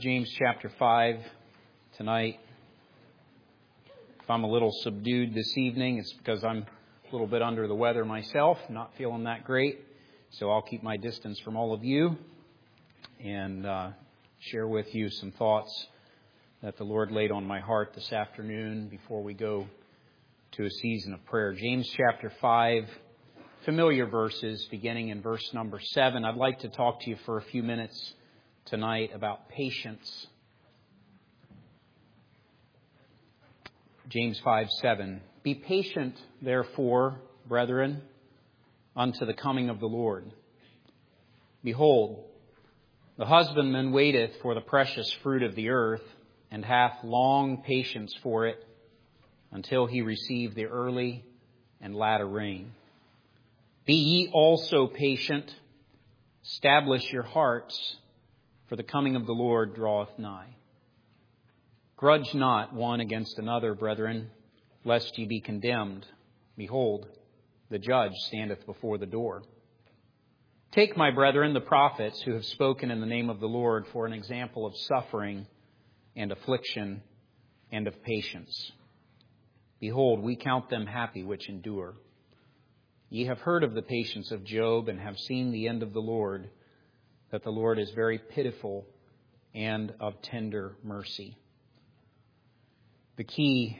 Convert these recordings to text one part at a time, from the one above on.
James chapter 5 tonight. If I'm a little subdued this evening, it's because I'm a little bit under the weather myself, not feeling that great. So I'll keep my distance from all of you and share with you some thoughts that the Lord laid on my heart this afternoon before we go to a season of prayer. James chapter 5, familiar verses beginning in verse number 7. I'd like to talk to you for a few minutes tonight about patience. James 5:7. Be patient, therefore, brethren, unto the coming of the Lord. Behold, the husbandman waiteth for the precious fruit of the earth, and hath long patience for it, until he receive the early and latter rain. Be ye also patient, establish your hearts, for the coming of the Lord draweth nigh. Grudge not one against another, brethren, lest ye be condemned. Behold, the judge standeth before the door. Take, my brethren, the prophets who have spoken in the name of the Lord for an example of suffering and affliction and of patience. Behold, we count them happy which endure. Ye have heard of the patience of Job, and have seen the end of the Lord, that the Lord is very pitiful and of tender mercy. The key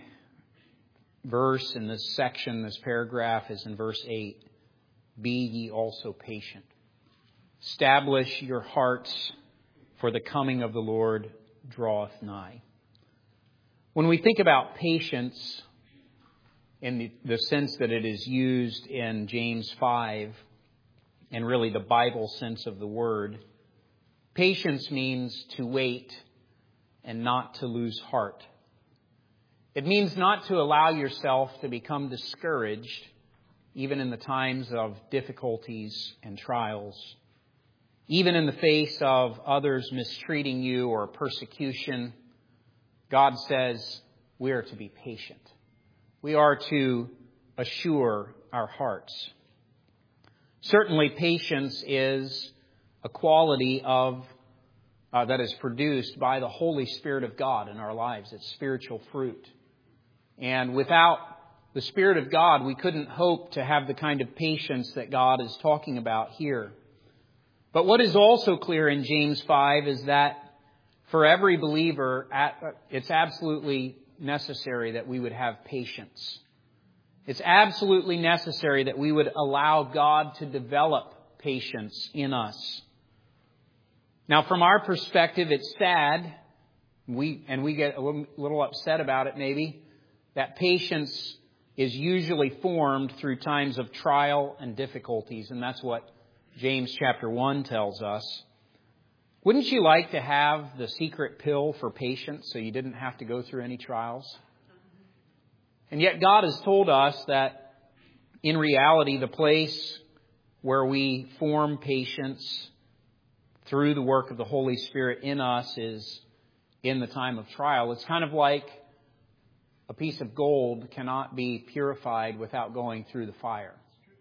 verse in this section, this paragraph, is in verse 8. Be ye also patient. Establish your hearts, for the coming of the Lord draweth nigh. When we think about patience, in the sense that it is used in James 5, and really the Bible sense of the word, patience means to wait and not to lose heart. It means not to allow yourself to become discouraged, even in the times of difficulties and trials. Even in the face of others mistreating you or persecution, God says we are to be patient. We are to assure our hearts. Certainly, patience is a quality of that is produced by the Holy Spirit of God in our lives. It's spiritual fruit. And without the Spirit of God, we couldn't hope to have the kind of patience that God is talking about here. But what is also clear in James 5 is that for every believer, it's absolutely necessary that we would have patience. It's absolutely necessary that we would allow God to develop patience in us. Now, from our perspective, it's sad, we get a little upset about it maybe, that patience is usually formed through times of trial and difficulties, and that's what James chapter 1 tells us. Wouldn't you like to have the secret pill for patience so you didn't have to go through any trials? And yet God has told us that in reality, the place where we form patience through the work of the Holy Spirit in us is in the time of trial. It's kind of like a piece of gold cannot be purified without going through the fire.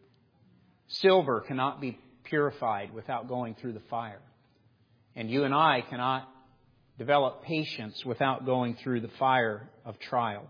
Silver cannot be purified without going through the fire. And you and I cannot develop patience without going through the fire of trial.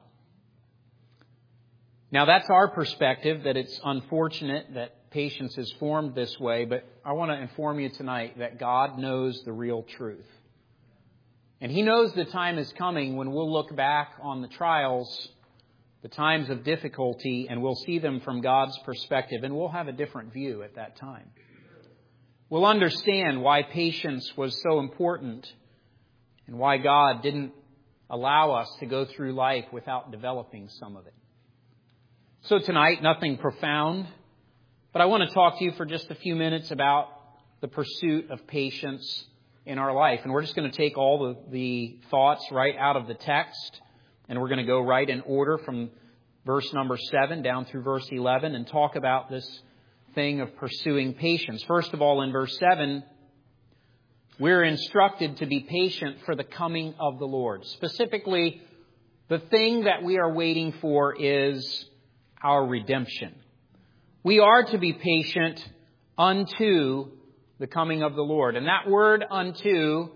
Now, that's our perspective, that it's unfortunate that patience is formed this way, but I want to inform you tonight that God knows the real truth. And He knows the time is coming when we'll look back on the trials, the times of difficulty, and we'll see them from God's perspective, and we'll have a different view at that time. We'll understand why patience was so important and why God didn't allow us to go through life without developing some of it. So tonight, nothing profound, but I want to talk to you for just a few minutes about the pursuit of patience in our life. And we're just going to take all the thoughts right out of the text, and we're going to go right in order from verse number 7 down through verse 11 and talk about this thing of pursuing patience. First of all, in verse 7, we're instructed to be patient for the coming of the Lord. Specifically, the thing that we are waiting for is our redemption. We are to be patient unto the coming of the Lord. And that word unto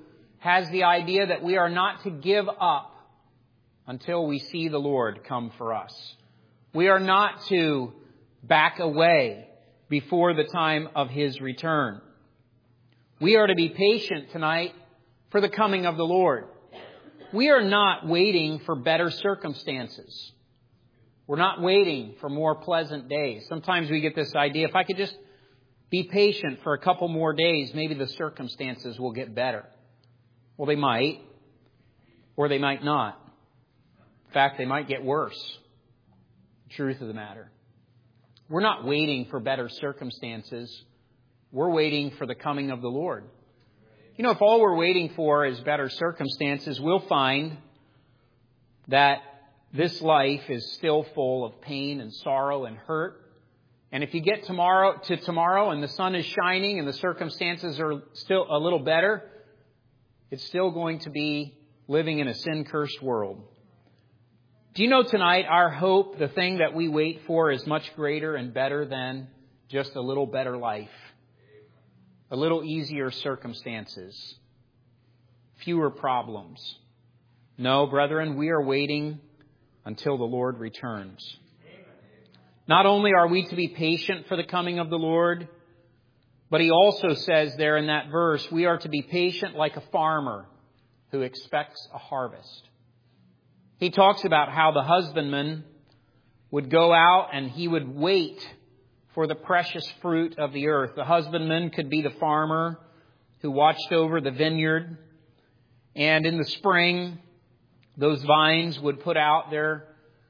has the idea that we are not to give up until we see the Lord come for us. We are not to back away before the time of His return. We are to be patient tonight for the coming of the Lord. We are not waiting for better circumstances. We're not waiting for more pleasant days. Sometimes we get this idea, if I could just be patient for a couple more days, maybe the circumstances will get better. Well, they might, or they might not. In fact, they might get worse. The truth of the matter. We're not waiting for better circumstances. We're waiting for the coming of the Lord. You know, if all we're waiting for is better circumstances, we'll find that this life is still full of pain and sorrow and hurt. And if you get tomorrow and the sun is shining and the circumstances are still a little better, it's still going to be living in a sin-cursed world. Do you know tonight our hope, the thing that we wait for, is much greater and better than just a little better life? A little easier circumstances. Fewer problems. No, brethren, we are waiting until the Lord returns. Not only are we to be patient for the coming of the Lord, but He also says there in that verse, we are to be patient like a farmer who expects a harvest. He talks about how the husbandman would go out and he would wait for the precious fruit of the earth. The husbandman could be the farmer who watched over the vineyard. And in the spring, those vines would put out their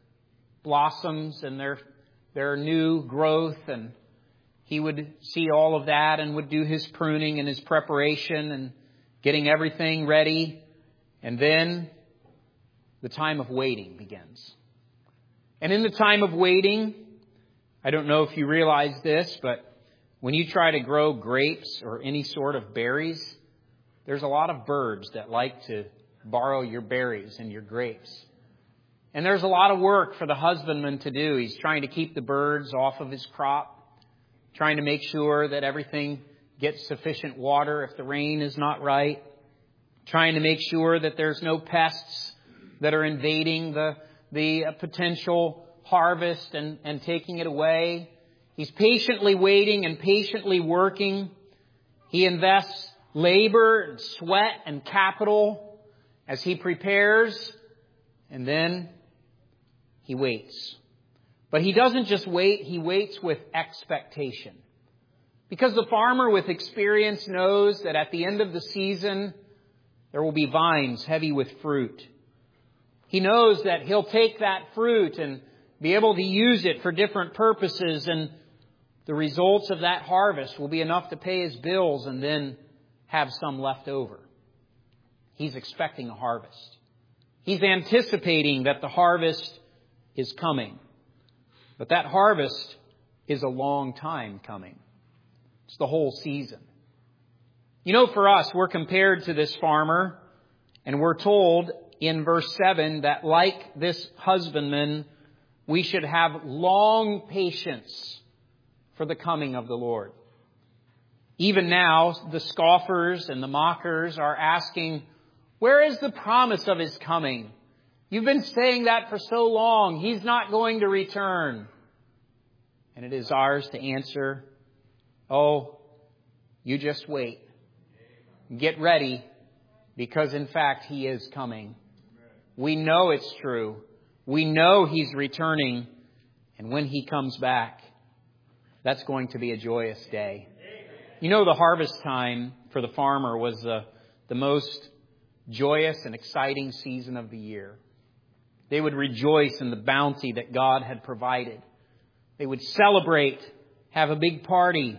blossoms and their new growth. And he would see all of that and would do his pruning and his preparation and getting everything ready. And then the time of waiting begins. And in the time of waiting, I don't know if you realize this, but when you try to grow grapes or any sort of berries, there's a lot of birds that like to borrow your berries and your grapes. And there's a lot of work for the husbandman to do. He's trying to keep the birds off of his crop, trying to make sure that everything gets sufficient water if the rain is not right, trying to make sure that there's no pests that are invading the potential harvest and taking it away. He's patiently waiting and patiently working. He invests labor and sweat and capital as he prepares, and then he waits. But he doesn't just wait, he waits with expectation. Because the farmer with experience knows that at the end of the season, there will be vines heavy with fruit. He knows that he'll take that fruit and be able to use it for different purposes, and the results of that harvest will be enough to pay his bills and then have some left over. He's expecting a harvest. He's anticipating that the harvest is coming. But that harvest is a long time coming. It's the whole season. You know, for us, we're compared to this farmer, and we're told in verse 7 that like this husbandman, we should have long patience for the coming of the Lord. Even now, the scoffers and the mockers are asking, where is the promise of His coming? You've been saying that for so long. He's not going to return. And it is ours to answer, oh, you just wait. Get ready, because in fact He is coming. We know it's true. We know He's returning. And when He comes back, that's going to be a joyous day. You know, the harvest time for the farmer was the most joyous and exciting season of the year. They would rejoice in the bounty that God had provided. They would celebrate, have a big party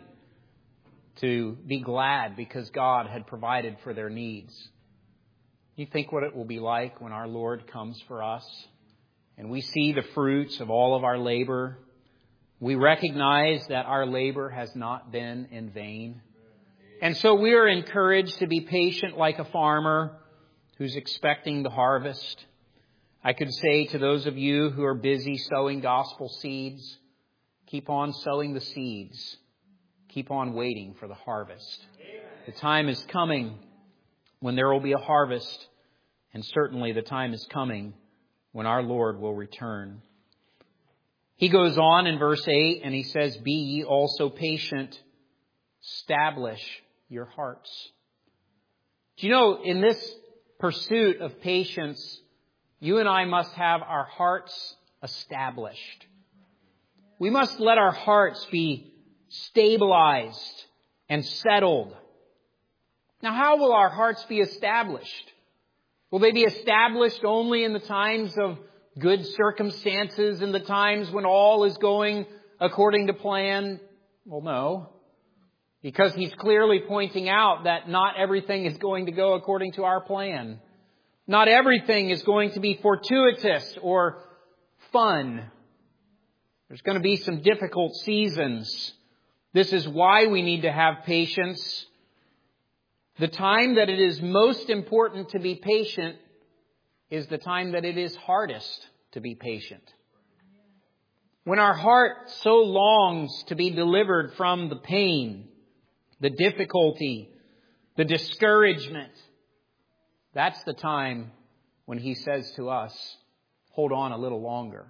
to be glad because God had provided for their needs. You think what it will be like when our Lord comes for us and we see the fruits of all of our labor. We recognize that our labor has not been in vain. And so we are encouraged to be patient like a farmer who's expecting the harvest. I could say to those of you who are busy sowing gospel seeds, keep on sowing the seeds. Keep on waiting for the harvest. The time is coming when there will be a harvest, and certainly the time is coming when our Lord will return. He goes on in verse 8 and he says, "Be ye also patient, establish your hearts." Do you know, in this pursuit of patience, you and I must have our hearts established. We must let our hearts be stabilized and settled. Now, how will our hearts be established? Will they be established only in the times of good circumstances, in the times when all is going according to plan? Well, no. Because he's clearly pointing out that not everything is going to go according to our plan. Not everything is going to be fortuitous or fun. There's going to be some difficult seasons. This is why we need to have patience. The time that it is most important to be patient is the time that it is hardest to be patient. When our heart so longs to be delivered from the pain, the difficulty, the discouragement, that's the time when he says to us, hold on a little longer.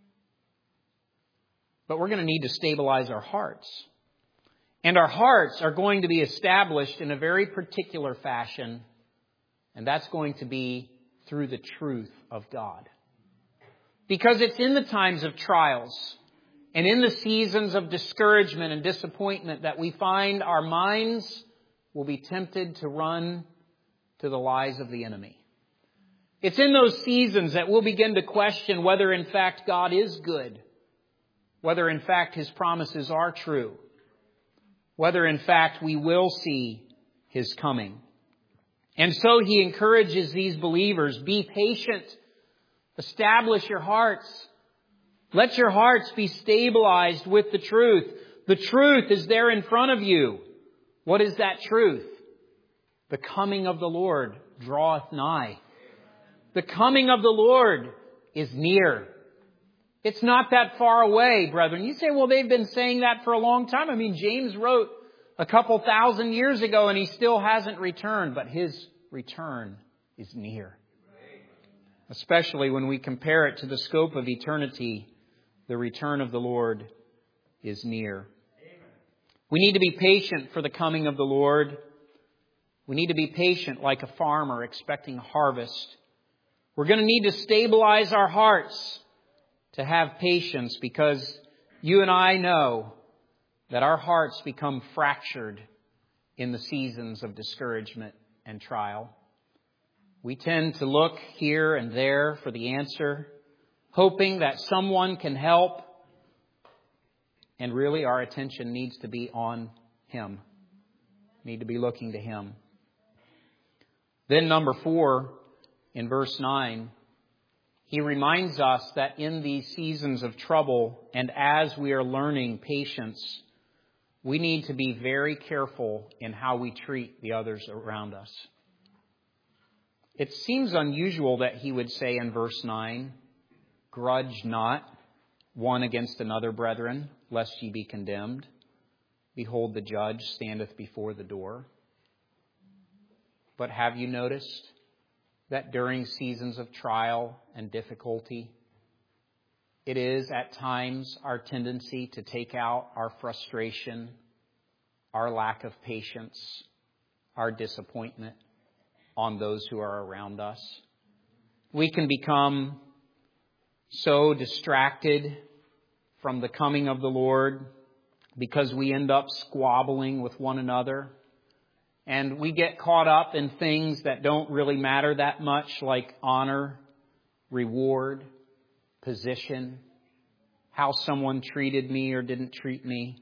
But we're going to need to stabilize our hearts. And our hearts are going to be established in a very particular fashion, and that's going to be through the truth of God. Because it's in the times of trials and in the seasons of discouragement and disappointment that we find our minds will be tempted to run to the lies of the enemy. It's in those seasons that we'll begin to question whether in fact God is good, whether in fact His promises are true, whether in fact we will see His coming. And so he encourages these believers, be patient, establish your hearts. Let your hearts be stabilized with the truth. The truth is there in front of you. What is that truth? The coming of the Lord draweth nigh. The coming of the Lord is near. It's not that far away, brethren. You say, well, they've been saying that for a long time. I mean, James wrote a couple thousand years ago and he still hasn't returned, but his return is near. Especially when we compare it to the scope of eternity, the return of the Lord is near. We need to be patient for the coming of the Lord. We need to be patient like a farmer expecting a harvest. We're going to need to stabilize our hearts to have patience, because you and I know that our hearts become fractured in the seasons of discouragement and trial. We tend to look here and there for the answer, hoping that someone can help. And really our attention needs to be on Him. We need to be looking to Him. Then number 4, in verse 9, he reminds us that in these seasons of trouble and as we are learning patience, we need to be very careful in how we treat the others around us. It seems unusual that he would say in verse 9, grudge not one against another, brethren, lest ye be condemned. Behold, the judge standeth before the door. But have you noticed that during seasons of trial and difficulty, it is at times our tendency to take out our frustration, our lack of patience, our disappointment on those who are around us. We can become so distracted from the coming of the Lord because we end up squabbling with one another. And we get caught up in things that don't really matter that much, like honor, reward, position, how someone treated me or didn't treat me.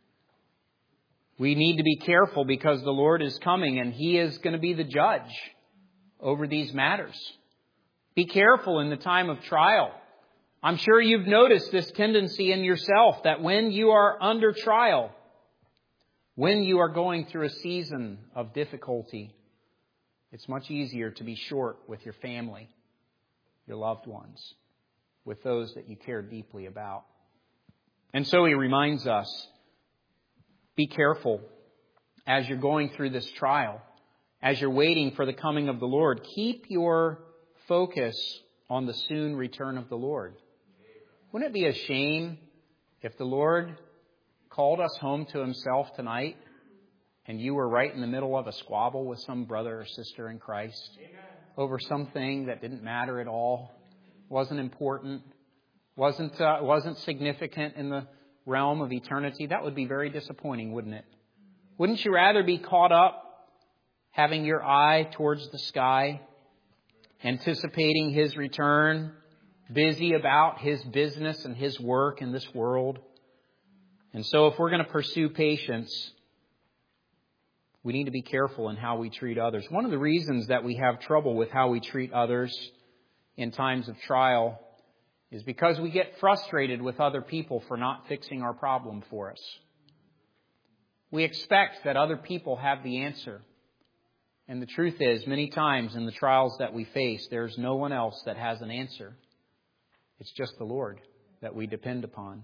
We need to be careful because the Lord is coming and He is going to be the judge over these matters. Be careful in the time of trial. I'm sure you've noticed this tendency in yourself that when you are under trial, when you are going through a season of difficulty, it's much easier to be short with your family, your loved ones, with those that you care deeply about. And so he reminds us, be careful as you're going through this trial. as you're waiting for the coming of the Lord, keep your focus on the soon return of the Lord. Wouldn't it be a shame if the Lord called us home to Himself tonight and you were right in the middle of a squabble with some brother or sister in Christ over something that didn't matter at all, wasn't important, wasn't significant in the realm of eternity? That would be very disappointing, wouldn't it? Wouldn't you rather be caught up, having your eye towards the sky, anticipating His return, busy about His business and His work in this world? And so if we're going to pursue patience, we need to be careful in how we treat others. One of the reasons that we have trouble with how we treat others in times of trial is because we get frustrated with other people for not fixing our problem for us. We expect that other people have the answer. And the truth is, many times in the trials that we face, there's no one else that has an answer. It's just the Lord that we depend upon.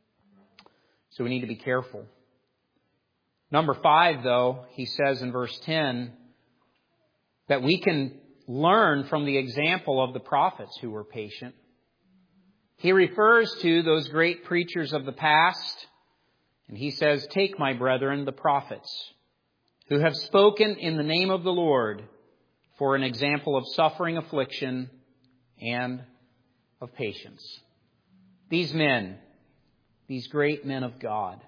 So we need to be careful. Number 5, though, he says in verse 10, that we can learn from the example of the prophets who were patient. He refers to those great preachers of the past, and he says, "Take, my brethren, the prophets, who have spoken in the name of the Lord, for an example of suffering, affliction, and of patience." These men, these great men of God,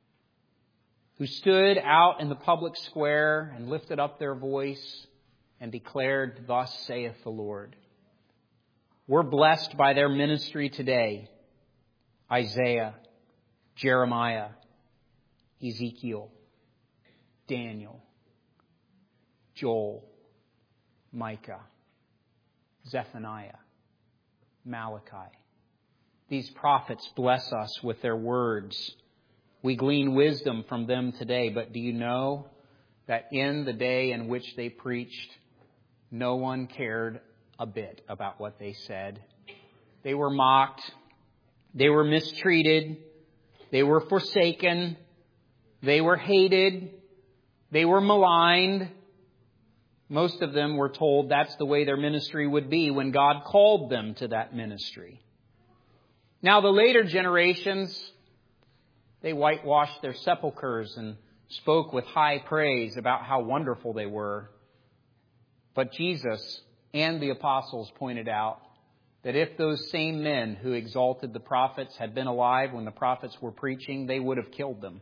who stood out in the public square and lifted up their voice and declared, "Thus saith the Lord." We're blessed by their ministry today. Isaiah, Jeremiah, Ezekiel, Daniel, Joel, Micah, Zephaniah, Malachi. These prophets bless us with their words. We glean wisdom from them today, but do you know that in the day in which they preached, no one cared a bit about what they said? They were mocked. They were mistreated. They were forsaken. They were hated. They were maligned. Most of them were told that's the way their ministry would be when God called them to that ministry. Now, the later generations, they whitewashed their sepulchres and spoke with high praise about how wonderful they were. But Jesus and the apostles pointed out that if those same men who exalted the prophets had been alive when the prophets were preaching, they would have killed them.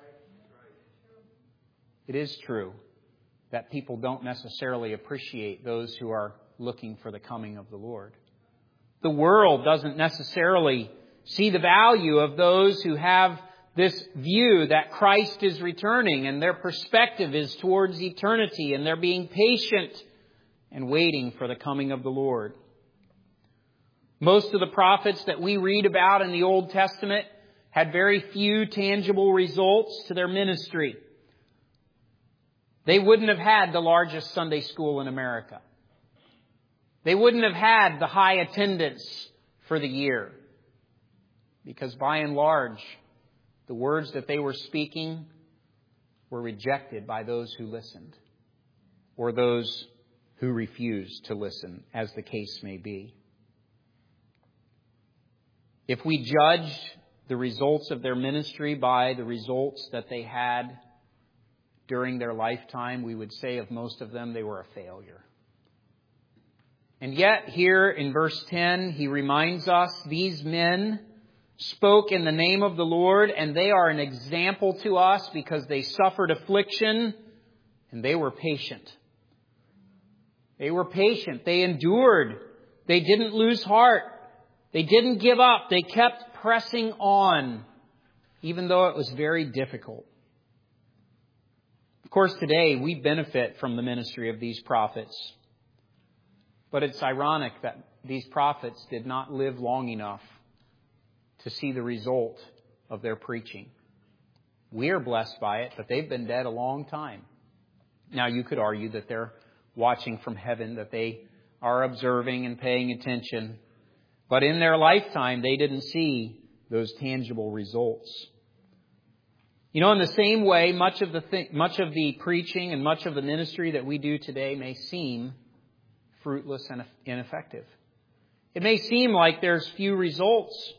It is true that people don't necessarily appreciate those who are looking for the coming of the Lord. The world doesn't necessarily see the value of those who have this view that Christ is returning and their perspective is towards eternity and they're being patient and waiting for the coming of the Lord. Most of the prophets that we read about in the Old Testament had very few tangible results to their ministry. They wouldn't have had the largest Sunday school in America. They wouldn't have had the high attendance for the year. Because by and large, the words that they were speaking were rejected by those who listened, or those who refused to listen, as the case may be. If we judged the results of their ministry by the results that they had during their lifetime, we would say of most of them they were a failure. And yet here in verse 10, he reminds us these men spoke in the name of the Lord, and they are an example to us because they suffered affliction and they were patient. They were patient. They endured. They didn't lose heart. They didn't give up. They kept pressing on, even though it was very difficult. Of course, today we benefit from the ministry of these prophets. But it's ironic that these prophets did not live long enough to see the result of their preaching. We are blessed by it, but they've been dead a long time. Now, you could argue that they're watching from heaven, that they are observing and paying attention. But in their lifetime, they didn't see those tangible results. You know, in the same way, much of the preaching and much of the ministry that we do today may seem fruitless and ineffective. It may seem like there's few results.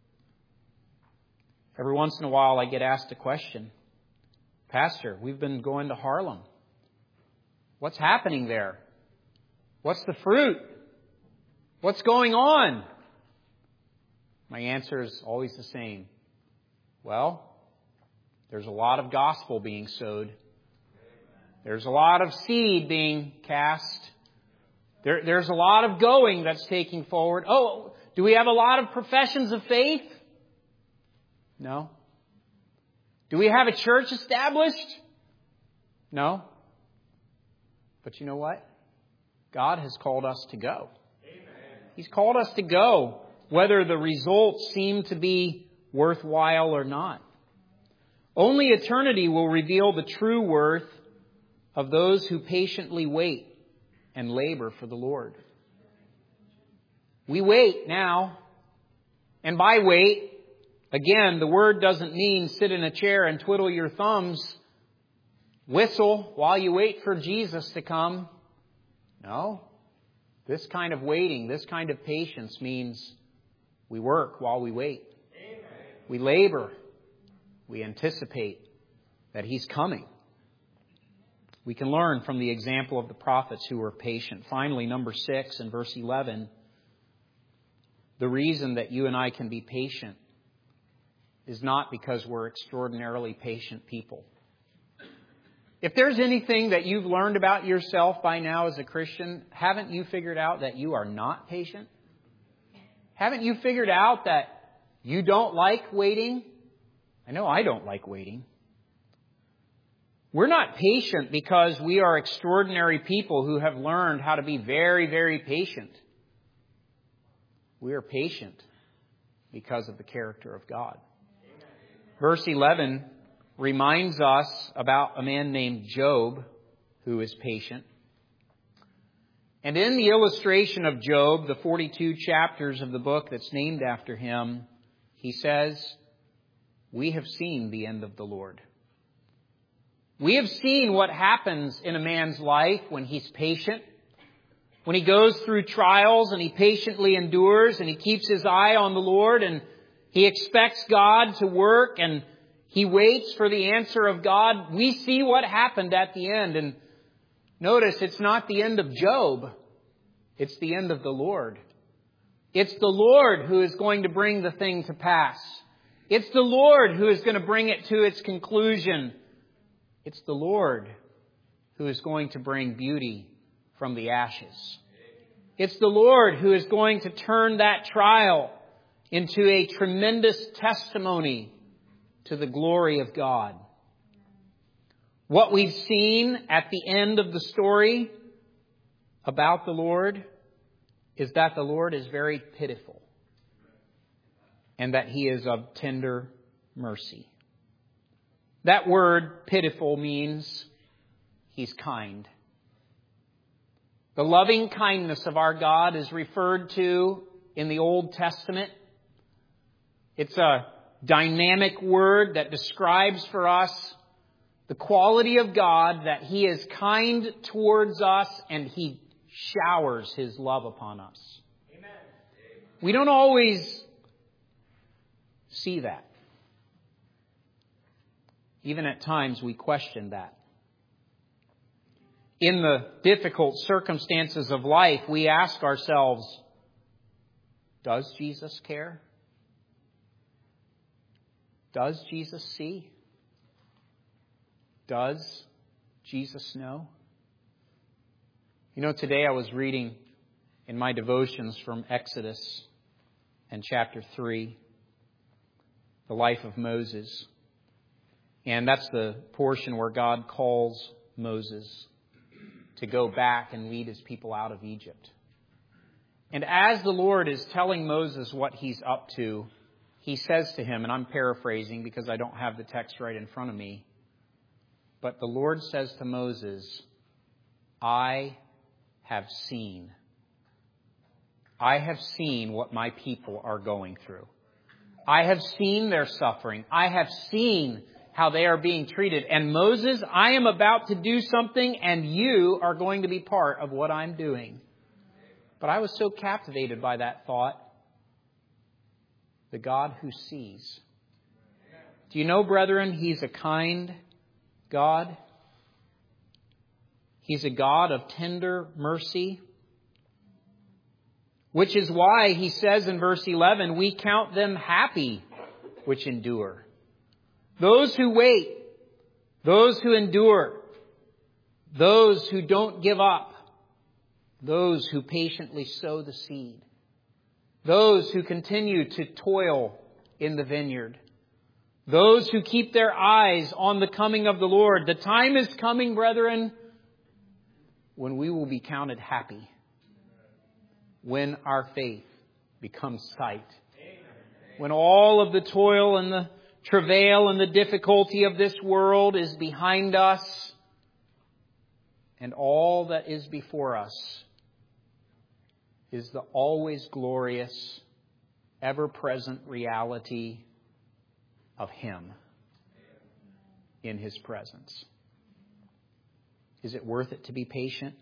Every once in a while I get asked a question. Pastor, we've been going to Harlem. What's happening there? What's the fruit? What's going on? My answer is always the same. Well, there's a lot of gospel being sowed. There's a lot of seed being cast. There's a lot of going that's taking forward. Oh, do we have a lot of professions of faith? No. Do we have a church established? No. But you know what? God has called us to go. Amen. He's called us to go, whether the results seem to be worthwhile or not. Only eternity will reveal the true worth of those who patiently wait and labor for the Lord. We wait now. And by wait, again, the word doesn't mean sit in a chair and twiddle your thumbs, whistle while you wait for Jesus to come. No. This kind of waiting, this kind of patience means we work while we wait. Amen. We labor. We anticipate that He's coming. We can learn from the example of the prophets who were patient. Finally, number 6 in verse 11, the reason that you and I can be patient is not because we're extraordinarily patient people. If there's anything that you've learned about yourself by now as a Christian, haven't you figured out that you are not patient? Haven't you figured out that you don't like waiting? I know I don't like waiting. We're not patient because we are extraordinary people who have learned how to be very, very patient. We are patient because of the character of God. Verse 11 reminds us about a man named Job who is patient. And in the illustration of Job, the 42 chapters of the book that's named after him, he says, "We have seen the end of the Lord." We have seen what happens in a man's life when he's patient. When he goes through trials and he patiently endures and he keeps his eye on the Lord and he expects God to work and he waits for the answer of God. We see what happened at the end. And notice, it's not the end of Job. It's the end of the Lord. It's the Lord who is going to bring the thing to pass. It's the Lord who is going to bring it to its conclusion. It's the Lord who is going to bring beauty from the ashes. It's the Lord who is going to turn that trial into a tremendous testimony to the glory of God. What we've seen at the end of the story about the Lord is that the Lord is very pitiful and that He is of tender mercy. That word pitiful means He's kind. The loving kindness of our God is referred to in the Old Testament. It's a dynamic word that describes for us the quality of God, that He is kind towards us and He showers His love upon us. Amen. We don't always see that. Even at times we question that. In the difficult circumstances of life, we ask ourselves, does Jesus care? Does Jesus see? Does Jesus know? You know, today I was reading in my devotions from Exodus and chapter 3, the life of Moses. And that's the portion where God calls Moses to go back and lead His people out of Egypt. And as the Lord is telling Moses what He's up to, He says to him, and I'm paraphrasing because I don't have the text right in front of me, but the Lord says to Moses, I have seen what my people are going through. I have seen their suffering. I have seen how they are being treated. And Moses, I am about to do something, and you are going to be part of what I'm doing. But I was so captivated by that thought. The God who sees. Do you know, brethren, He's a kind God? He's a God of tender mercy. Which is why He says in verse 11, we count them happy which endure. Those who wait, those who endure, those who don't give up, those who patiently sow the seed, those who continue to toil in the vineyard, those who keep their eyes on the coming of the Lord. The time is coming, brethren, when we will be counted happy, when our faith becomes sight, when all of the toil and the travail and the difficulty of this world is behind us, and all that is before us is the always glorious, ever-present reality of Him in His presence. Is it worth it to be patient?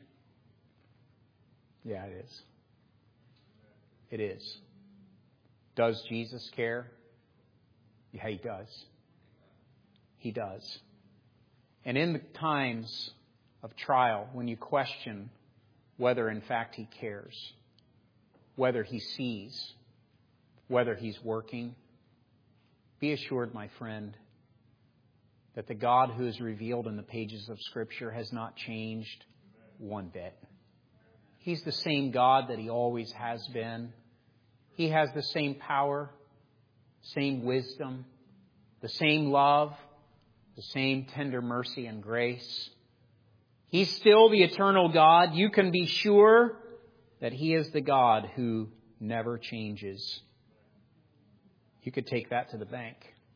Yeah, it is. It is. Does Jesus care? Yeah, He does. He does. And in the times of trial, when you question whether in fact He cares, whether He sees, whether He's working, be assured, my friend, that the God who is revealed in the pages of Scripture has not changed one bit. He's the same God that He always has been. He has the same power, same wisdom, the same love, the same tender mercy and grace. He's still the eternal God. You can be sure that He is the God who never changes. You could take that to the bank.